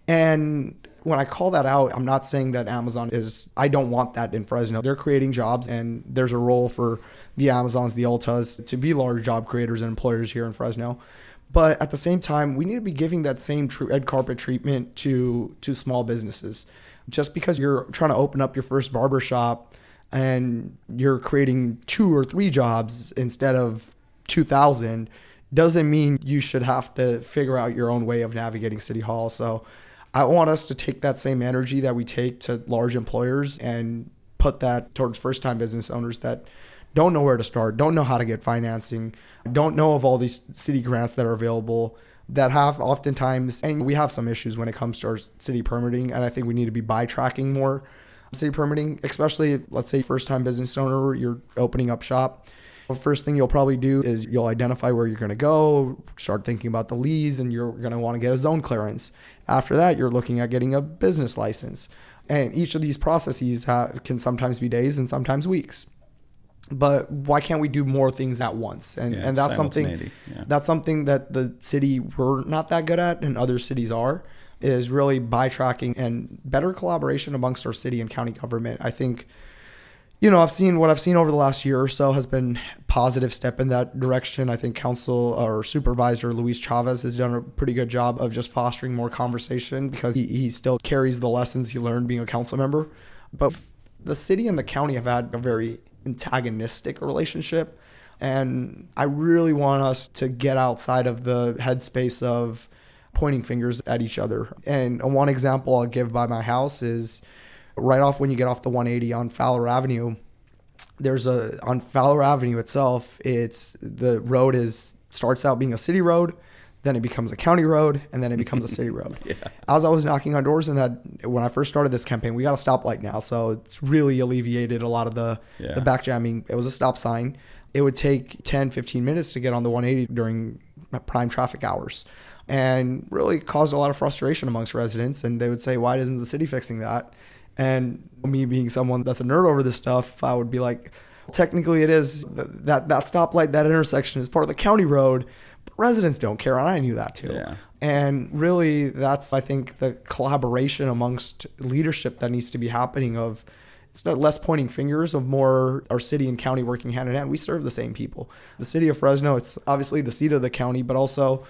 Speaker 3: And when I call that out, I'm not saying that Amazon is, I don't want that in Fresno. They're creating jobs, and there's a role for the Amazons, the Ultas to be large job creators and employers here in Fresno. But at the same time, we need to be giving that same red carpet treatment to, to small businesses. Just because you're trying to open up your first barber shop and you're creating two or three jobs instead of two thousand doesn't mean you should have to figure out your own way of navigating City Hall. So I want us to take that same energy that we take to large employers and put that towards first-time business owners that don't know where to start, don't know how to get financing, don't know of all these city grants that are available, that have oftentimes, and we have some issues when it comes to our city permitting, and I think we need to be by tracking more city permitting, especially, let's say, first-time business owner, you're opening up shop. The first thing you'll probably do is you'll identify where you're going to go, start thinking about the lease, and you're going to want to get a zone clearance. After that, you're looking at getting a business license. And each of these processes have, can sometimes be days and sometimes weeks. But why can't we do more things at once? And
Speaker 1: Yeah,
Speaker 3: and that's something
Speaker 1: yeah.
Speaker 3: that's something that the city we're not that good at, and other cities are, is really by tracking and better collaboration amongst our city and county government. I think, you know, I've seen what I've seen over the last year or so has been positive step in that direction. I think council or supervisor Luis Chavez has done a pretty good job of just fostering more conversation, because he, he still carries the lessons he learned being a council member. But the city and the county have had a very antagonistic relationship. And I really want us to get outside of the headspace of pointing fingers at each other. And one example I'll give by my house is right off when you get off the one eighty on Fowler Avenue. There's a, on Fowler Avenue itself, it's, the road is, starts out being a city road, then it becomes a county road, and then it becomes a city road.
Speaker 1: Yeah.
Speaker 3: As I was knocking on doors in that, when I first started this campaign, we got a stoplight now, so it's really alleviated a lot of the,
Speaker 1: Yeah.
Speaker 3: the back jamming. It was a stop sign. It would take ten, fifteen minutes to get on the one eighty during prime traffic hours, and really caused a lot of frustration amongst residents. And they would say, why isn't the city fixing that? And me being someone that's a nerd over this stuff, I would be like, technically it is, that that stoplight, that intersection is part of the county road, but residents don't care, and I knew that too.
Speaker 1: Yeah.
Speaker 3: And really, that's, I think, the collaboration amongst leadership that needs to be happening of, it's not less pointing fingers, of more our city and county working hand in hand. We serve the same people. The city of Fresno, it's obviously the seat of the county, but also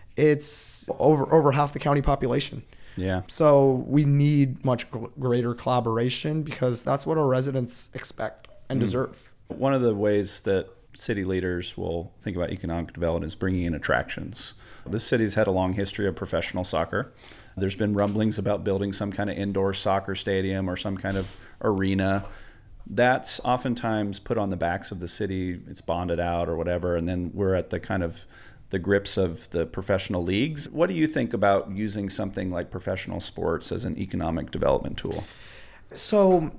Speaker 3: it's over over half the county population.
Speaker 1: Yeah.
Speaker 3: So we need much gr- greater collaboration, because that's what our residents expect and deserve.
Speaker 1: One of the ways that city leaders will think about economic development is bringing in attractions. This city's had a long history of professional soccer. There's been rumblings about building some kind of indoor soccer stadium or some kind of arena. That's oftentimes put on the backs of the city. It's bonded out or whatever, and then we're at the kind of the grips of the professional leagues. What do you think about using something like professional sports as an economic development tool?
Speaker 3: So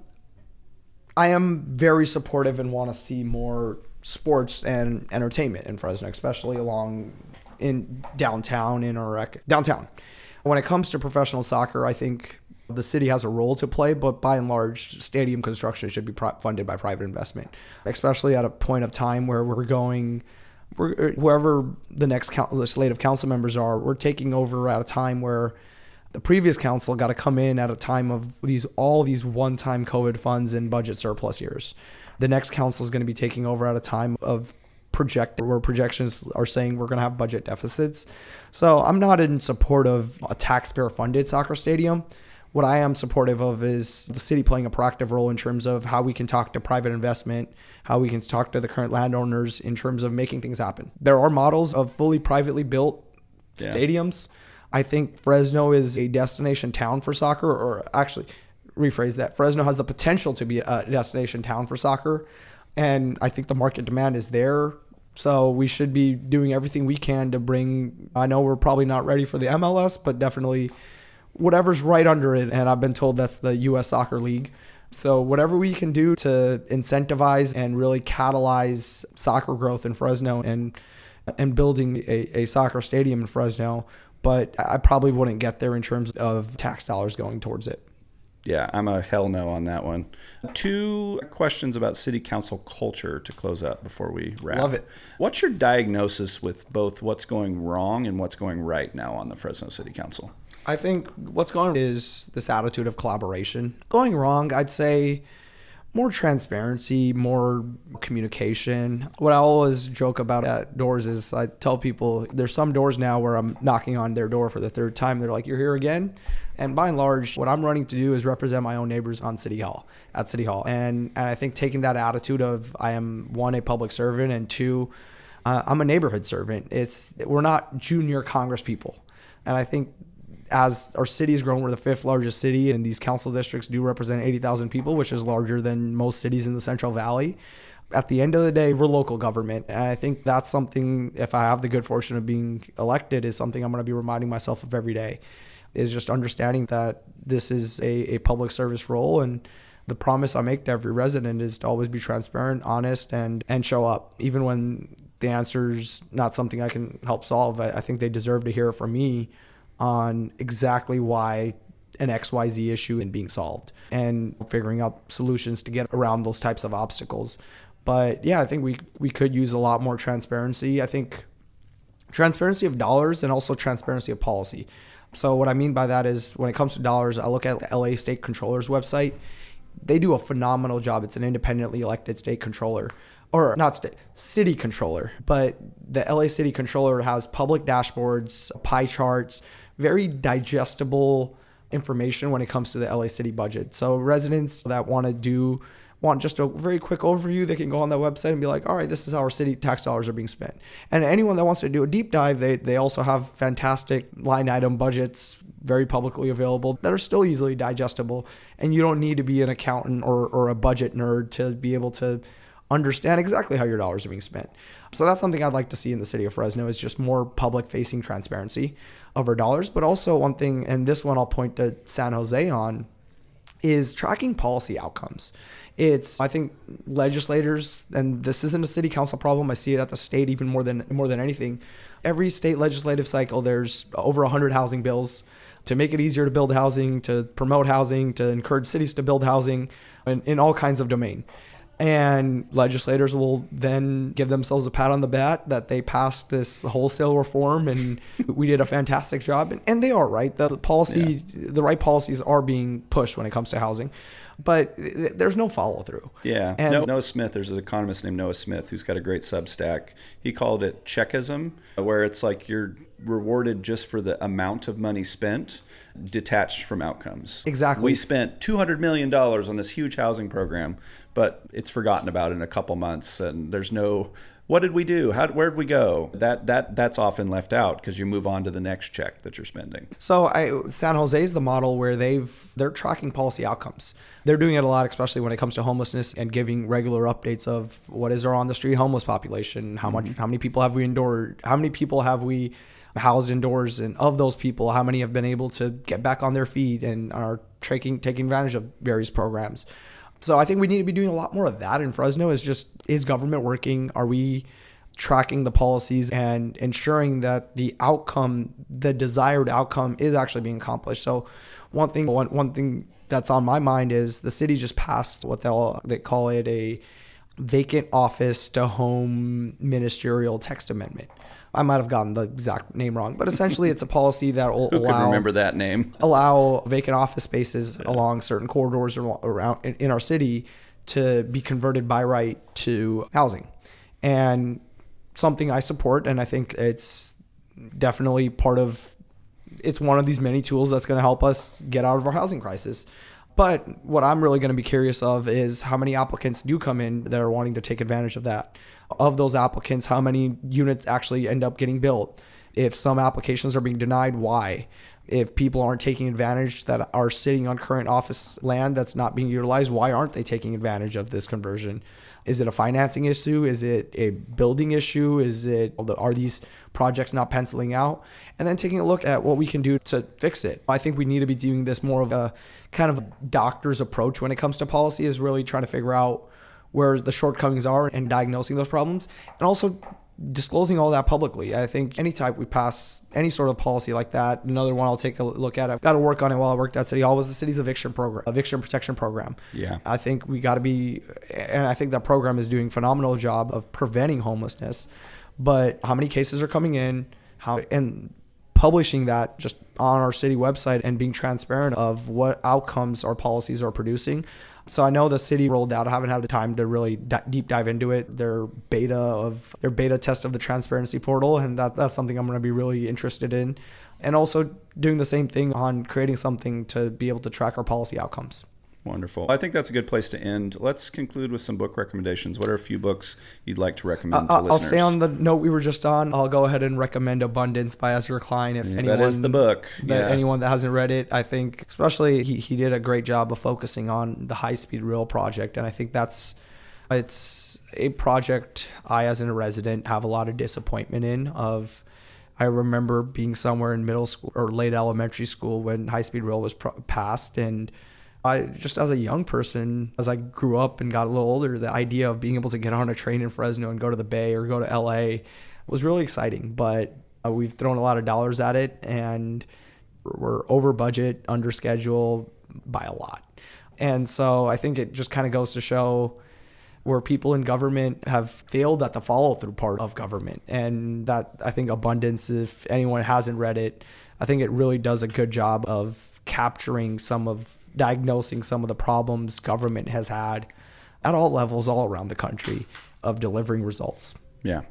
Speaker 3: I am very supportive and want to see more sports and entertainment in Fresno, especially along in downtown, in our downtown. When it comes to professional soccer, I think the city has a role to play, but by and large, stadium construction should be pro- funded by private investment, especially at a point of time where we're going, we're, whoever the next council, the slate of council members are, we're taking over at a time where the previous council got to come in at a time of these all these one-time COVID funds and budget surplus years. The next council is going to be taking over at a time of project where projections are saying we're going to have budget deficits. So I'm not in support of a taxpayer-funded soccer stadium. What I am supportive of is the city playing a proactive role in terms of how we can talk to private investment, how we can talk to the current landowners in terms of making things happen. There are models of fully privately built
Speaker 1: Yeah.
Speaker 3: stadiums. I think Fresno is a destination town for soccer, or actually rephrase that. Fresno has the potential to be a destination town for soccer. And I think the market demand is there. So we should be doing everything we can to bring, I know we're probably not ready for the M L S, but definitely whatever's right under it. And I've been told that's the U S Soccer League. So whatever we can do to incentivize and really catalyze soccer growth in Fresno and and building a, a soccer stadium in Fresno, but I probably wouldn't get there in terms of tax dollars going towards it.
Speaker 1: Yeah, I'm a hell no on that one. Two questions about city council culture to close up before we wrap.
Speaker 3: Love it.
Speaker 1: What's your diagnosis with both what's going wrong and what's going right now on the Fresno City Council?
Speaker 3: I think what's going on is this attitude of collaboration. Going wrong, I'd say more transparency, more communication. What I always joke about at doors is I tell people there's some doors now where I'm knocking on their door for the third time. They're like, "You're here again?" And by and large, what I'm running to do is represent my own neighbors on City Hall, at City Hall. And, and I think taking that attitude of I am, one, a public servant, and two, uh, I'm a neighborhood servant. It's we're not junior Congress people. And I think as our city has grown, we're the fifth largest city, and these council districts do represent eighty thousand people, which is larger than most cities in the Central Valley. At the end of the day, we're local government. And I think that's something, if I have the good fortune of being elected, is something I'm going to be reminding myself of every day, is just understanding that this is a, a public service role. And the promise I make to every resident is to always be transparent, honest, and, and show up. Even when the answer's not something I can help solve, I, I think they deserve to hear from me on exactly why an X Y Z issue is being solved and figuring out solutions to get around those types of obstacles. But yeah, I think we, we could use a lot more transparency. I think transparency of dollars and also transparency of policy. So what I mean by that is when it comes to dollars, I look at the L A State Controller's website. They do a phenomenal job. It's an independently elected state controller. Or not state, city controller. But the L A City Controller has public dashboards, pie charts, very digestible information when it comes to the L A City budget. So residents that want to do, want just a very quick overview, they can go on that website and be like, all right, this is how our city tax dollars are being spent. And anyone that wants to do a deep dive, they, they also have fantastic line item budgets, very publicly available, that are still easily digestible. And you don't need to be an accountant or, or a budget nerd to be able to understand exactly how your dollars are being spent. So that's something I'd like to see in the city of Fresno, is just more public facing transparency of our dollars. But also one thing, and this one I'll point to San Jose on, is tracking policy outcomes. It's, I think legislators, and this isn't a city council problem, I see it at the state even more than more than anything. Every state legislative cycle, there's over one hundred housing bills to make it easier to build housing, to promote housing, to encourage cities to build housing in, in all kinds of domain. And legislators will then give themselves a pat on the back that they passed this wholesale reform and we did a fantastic job. And, and they are, right. The policy, yeah. the right policies are being pushed when it comes to housing, but there's no follow through.
Speaker 1: Yeah.
Speaker 3: And
Speaker 1: no, Noah Smith, there's an economist named Noah Smith who's got a great Substack. He called it checkism, where it's like you're rewarded just for the amount of money spent, detached from outcomes.
Speaker 3: Exactly.
Speaker 1: We spent two hundred million dollars on this huge housing program, but it's forgotten about in a couple months, and there's no, what did we do? How, where'd we go? That that that's often left out because you move on to the next check that you're spending.
Speaker 3: So I, San Jose is the model where they've they're tracking policy outcomes. They're doing it a lot, especially when it comes to homelessness, and giving regular updates of what is our on the street homeless population, how much, mm-hmm. how many people have we endured, how many people have we housed indoors, and of those people, how many have been able to get back on their feet and are taking taking advantage of various programs. So I think we need to be doing a lot more of that in Fresno. Is just, is government working? Are we tracking the policies and ensuring that the outcome, the desired outcome, is actually being accomplished? So one thing, one, one thing that's on my mind is the city just passed what they'll they call it a vacant office to home ministerial text amendment. I might have gotten the exact name wrong, but essentially it's a policy that will
Speaker 1: Who
Speaker 3: allow
Speaker 1: could remember that name?
Speaker 3: allow vacant office spaces yeah. along certain corridors around in our city to be converted by right to housing. And something I support, and I think it's definitely part of, it's one of these many tools that's going to help us get out of our housing crisis. But what I'm really going to be curious of is how many applicants do come in that are wanting to take advantage of that. Of those applicants, how many units actually end up getting built? If some applications are being denied, why? If people aren't taking advantage that are sitting on current office land that's not being utilized, why aren't they taking advantage of this conversion? Is it a financing issue? Is it a building issue? Is it, are these projects not penciling out? And then taking a look at what we can do to fix it. I think we need to be doing this more of a kind of a doctor's approach when it comes to policy, is really trying to figure out where the shortcomings are and diagnosing those problems, and also disclosing all that publicly. I think anytime we pass any sort of policy like that, another one I'll take a look at, I've got to work on it while I worked at City Hall, was the city's eviction program, eviction protection program.
Speaker 1: Yeah.
Speaker 3: I think we got to be, and I think that program is doing a phenomenal job of preventing homelessness, but how many cases are coming in, how, and publishing that just on our city website and being transparent of what outcomes our policies are producing. So I know the city rolled out. I haven't had the time to really d- deep dive into it. Their beta of their beta test of the transparency portal, and that that's something I'm going to be really interested in. And also doing the same thing on creating something to be able to track our policy outcomes.
Speaker 1: Wonderful. I think that's a good place to end. Let's conclude with some book recommendations. What are a few books you'd like to recommend
Speaker 3: uh,
Speaker 1: to listeners?
Speaker 3: I'll stay on the note we were just on. I'll go ahead and recommend Abundance by Ezra Klein. If
Speaker 1: yeah,
Speaker 3: anyone,
Speaker 1: that is the book.
Speaker 3: That
Speaker 1: yeah.
Speaker 3: Anyone that hasn't read it, I think, especially he, he did a great job of focusing on the high-speed rail project. And I think that's, it's a project I, as a resident, have a lot of disappointment in. Of, I remember being somewhere in middle school or late elementary school when high-speed rail was pro- passed, and I just, as a young person, as I grew up and got a little older, the idea of being able to get on a train in Fresno and go to the Bay or go to L A was really exciting. But uh, we've thrown a lot of dollars at it, and we're over budget, under schedule by a lot. And so I think it just kind of goes to show where people in government have failed at the follow-through part of government. And that, I think, Abundance, if anyone hasn't read it, I think it really does a good job of capturing some of, diagnosing some of the problems government has had at all levels all around the country of delivering results.
Speaker 1: Yeah.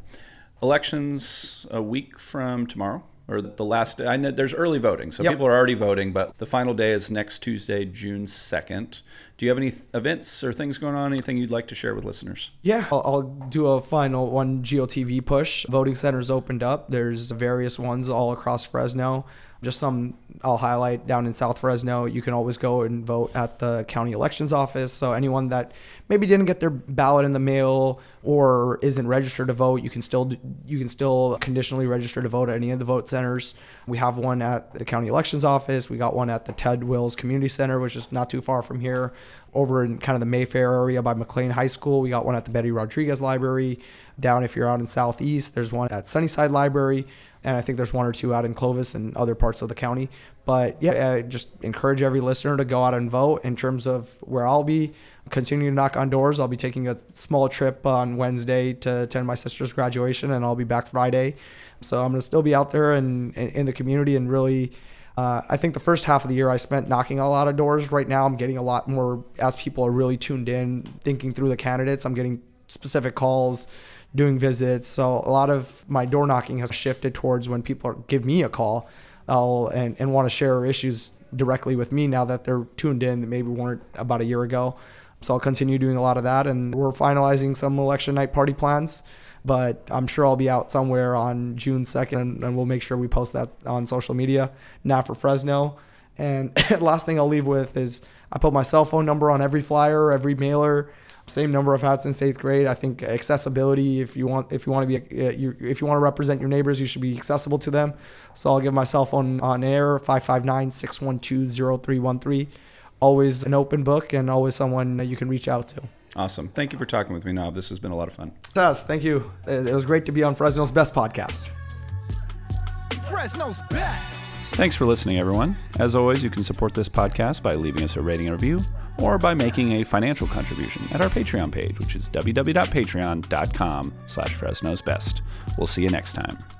Speaker 1: Elections a week from tomorrow, or the last day. I know there's early voting, so
Speaker 3: Yep.
Speaker 1: people are already voting, but the final day is next Tuesday, June second. Do you have any th- events or things going on? Anything you'd like to share with listeners?
Speaker 3: Yeah, I'll, I'll do a final one G O T V push. Voting centers opened up. There's various ones all across Fresno. Just some I'll highlight down in South Fresno. You can always go and vote at the county elections office. So anyone that maybe didn't get their ballot in the mail or isn't registered to vote, you can still you can still conditionally register to vote at any of the vote centers. We have one at the county elections office. We got one at the Ted Wills Community Center, which is not too far from here, over in kind of the Mayfair area by McLean High School. We got one at the Betty Rodriguez Library. Down if you're out in Southeast, there's one at Sunnyside Library. And I think there's one or two out in Clovis and other parts of the county. But yeah, I just encourage every listener to go out and vote. In terms of where I'll be continuing to knock on doors, I'll be taking a small trip on Wednesday to attend my sister's graduation, and I'll be back Friday. So I'm going to still be out there and in the community, and really, uh, I think the first half of the year I spent knocking on a lot of doors. Right now I'm getting a lot more, as people are really tuned in, thinking through the candidates. I'm getting specific calls, doing visits. So a lot of my door knocking has shifted towards when people give me a call I'll, and, and want to share issues directly with me now that they're tuned in that maybe weren't about a year ago. So I'll continue doing a lot of that. And we're finalizing some election night party plans, but I'm sure I'll be out somewhere on June second, and we'll make sure we post that on social media, Not for Fresno. And last thing I'll leave with is I put my cell phone number on every flyer, every mailer. Same number I've had since eighth grade. I think accessibility, if you want if you want to be uh, you, if you want to represent your neighbors, you should be accessible to them. So I'll give my cell phone on air, five five nine, six one two, zero three one three. Always an open book and always someone that you can reach out to.
Speaker 1: Awesome. Thank you for talking with me, Nav. This has been a lot of fun.
Speaker 3: Yes, thank you. It was great to be on Fresno's Best podcast.
Speaker 2: Fresno's Best.
Speaker 1: Thanks for listening, everyone. As always, you can support this podcast by leaving us a rating and review or by making a financial contribution at our Patreon page, which is w w w dot patreon dot com slash Fresno's Best. We'll see you next time.